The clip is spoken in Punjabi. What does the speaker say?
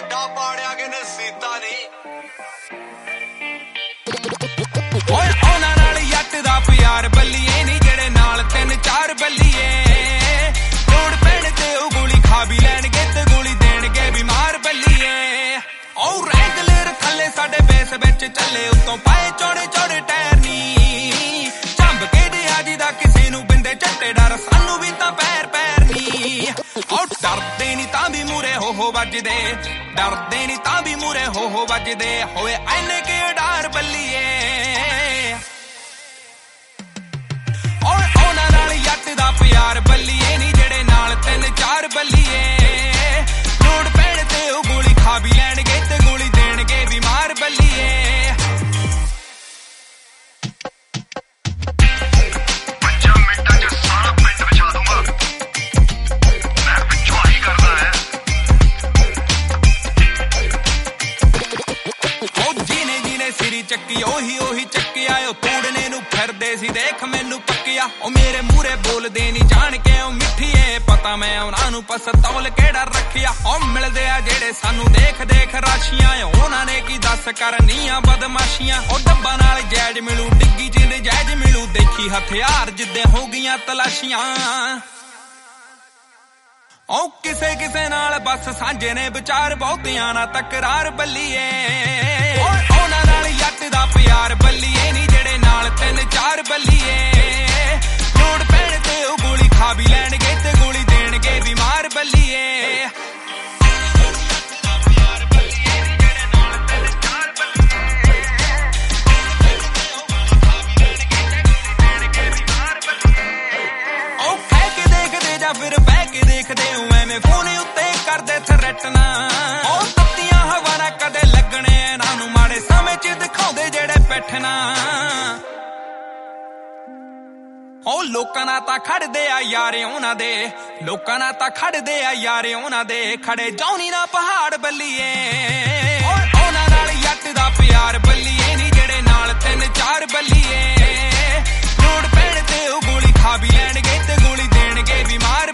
ਵੱਡਾ ਪਾੜਿਆ ਕਿ ਨਸੀਤਾ ਨਹੀਂ ਓਏ ਉਹਨਾਂ ਨਾਲ ਜੱਟ ਦਾ ਪਿਆਰ ਬੱਲੀਏ ਨਹੀਂ ਜਿਹੜੇ ਨਾਲ 3-4 ਬੱਲੀਏ ਲੋੜ ਪੈਣ ਤੇ ਉਹ ਗੋਲੀ ਖਾ ਵੀ ਲੈਣਗੇ ਤੇ ਗੋਲੀ ਦੇਣਗੇ ਬਿਮਾਰ ਬੱਲੀਏ ਓ ਰੈਗੂਲਰ ਥੱਲੇ ਸਾਡੇ ਬੇਸ ਵਿੱਚ ਚੱਲੇ ਉੱਤੋਂ ਪਾਏ ਚੌੜੇ ਚੌੜੇ ਟਾਇਰ ਨੀ ਝੰਬ ਕੇ ਦੇ ਆਜੀ ਦਾ ਕਿਸੇ ਨੂੰ ਬਿੰਦੇ ਝੱਟੇ ਡਰ ਸਾਨੂੰ ਵੀ ਤਾਂ ਪੈਰ ਪੈਰ ਨੀ ਓ ਡਰਦੇ ਨੀ ਤਾਂ ਵੀ ਮੂਰੇ ਹੋ ਵੱਜਦੇ ਡਰਦੇ ਨੀ ਤਾਂ ਵੀ ਮੂਰੇ ਹੋ ਵੱਜਦੇ ਹੋਏ ਐਨੇ ਕੇ ਡਰ ਬੱਲੀਏ ਓਏ ਉਹਨਾਂ ਨਾਲ ਜੱਟ ਦਾ ਪਿਆਰ ਬੱਲੀਏ ਨੀ ਜਿਹੜੇ ਨਾਲ 3-4 ਬੱਲੀਏ ਲੋੜ ਪੈਣ ਤੇ ਉਹ ਗੋਲੀ ਖਾ ਵੀ ਲੈਣਗੇ ਤੇ ਗੋਲੀ ਦੇਣਗੇ ਬਿਮਾਰ ਬੱਲੀਏ ਚੱਕੀ ਉਹੀ ਚੱਕਿਆ ਉਹ ਤੋੜਨੇ ਨੂੰ ਫਿਰਦੇ ਸੀ ਦੇਖ ਮੈਨੂੰ ਪੱਕਿਆ ਉਹ ਮੇਰੇ ਮੂਰੇ ਬੋਲਦੇ ਨਹੀਂ ਜਾਣ ਕੇ ਉਹ ਮਿੱਠੀਏ ਪਤਾ ਮੈਂ ਉਹਨਾਂ ਨੂੰ ਪਸਤੌਲ ਕਿਹੜਾ ਰੱਖਿਆ ਉਹ ਮਿਲਦੇ ਆ ਜਿਹੜੇ ਸਾਨੂੰ ਦੇਖ ਰਾਸ਼ੀਆਂ ਉਹਨਾਂ ਨੇ ਕੀ ਦੱਸ ਕਰਨੀਆਂ ਬਦਮਾਸ਼ੀਆਂ ਉਹ ਡੱਬਾ ਨਾਲ ਜੈਜ ਮਿਲੂ ਡਿੱਗੀ ਜਿੰਦ ਜੈਜ ਮਿਲੂ ਦੇਖੀ ਹਥਿਆਰ ਜਿੱਦੇ ਹੋ ਗਈਆਂ ਤਲਾਸ਼ੀਆਂ ਉਹ ਕਿਸੇ ਨਾਲ ਬਸ ਸਾਂਝੇ ਨੇ ਵਿਚਾਰ ਬਹੁਤਿਆਂ ਨਾਲ ਤਕਰਾਰ ਬੱਲੀਏ ਉਹਨਾਂ ਨਾਲ ਜੱਟ ਦਾ ਪਿਆਰ ਬੱਲੀਏ ਨਹੀਂ ਜਿਹੜੇ ਨਾਲ 3-4 ਬੱਲੀਏ ਲੋੜ ਪੈਣ ਤੇ ਉਹ ਗੋਲੀ ਖਾ ਵੀ ਲੈਣਗੇ ਤੇ ਗੋਲੀ ਦੇਣਗੇ ਬਿਮਾਰ ਬੱਲੀਏ ਉਹ ਕਹਿ ਕੇ ਦੇਖਦੇ ਜਾਂ ਫਿਰ ਬਹਿ ਕੇ ਦੇਖਦੇ ਐਵੇਂ ਫੋਨ ਉੱਤੇ ਕਰਦੇ ਥ੍ਰੈਟ ਨਾ ਉਹ ਤੱਤੀਆਂ ਹਵਾ ਨਾ ਕਦੇ ਲੱਗਣੇ ਇਹਨਾਂ ਨੂੰ ਮਾੜੇ ਸਮੇਂ ਚ ਦਿਖਾਉਂਦੇ ਜਿਹੜੇ ਬੈਠਣਾ ਉਹ ਲੋਕਾਂ ਨਾਲ ਤਾਂ ਖੜਦੇ ਆ ਯਾਰੇ ਉਹਨਾਂ ਦੇ ਲੋਕਾਂ ਨਾਲ ਤਾਂ ਖੜਦੇ ਆ ਯਾਰੇ ਉਹਨਾਂ ਦੇ ਖੜੇ ਜੌਨੀ ਨਾ ਪਹਾੜ ਬੱਲੀਏ ਉਹਨਾਂ ਨਾਲ ਜੱਟ ਦਾ ਪਿਆਰ ਬੱਲੀਏ ਨਹੀਂ ਜਿਹੜੇ ਨਾਲ 3-4 ਬੱਲੀਏ ਲੋੜ ਪੈਣ ਤੇ ਉਹ ਗੋਲੀ ਖਾ ਵੀ ਲੈਣਗੇ ਤੇ ਗੋਲੀ ਦੇਣਗੇ ਬਿਮਾਰ